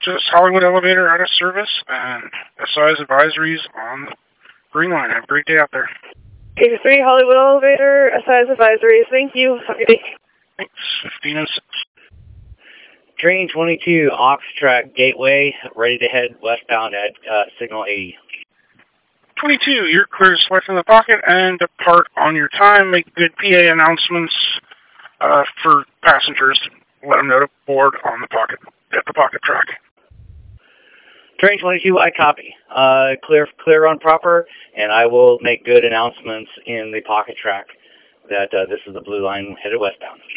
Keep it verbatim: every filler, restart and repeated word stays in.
Just Hollywood Elevator out of service and S I S advisories on the Green Line. Have a great day out there. eighty-three Hollywood Elevator, S I S advisories. Thank you. Have a good day. Thanks. fifteen and six. Train twenty-two, Ox Track Gateway, ready to head westbound at uh, signal eighty. twenty-two, you're clear to select from the pocket and depart on your time. Make good P A announcements uh, for passengers. Let them know to board on the pocket, at the pocket track. Train twenty-two, I copy. Uh, clear, clear on proper, and I will make good announcements in the pocket track that uh, this is the blue line headed westbound.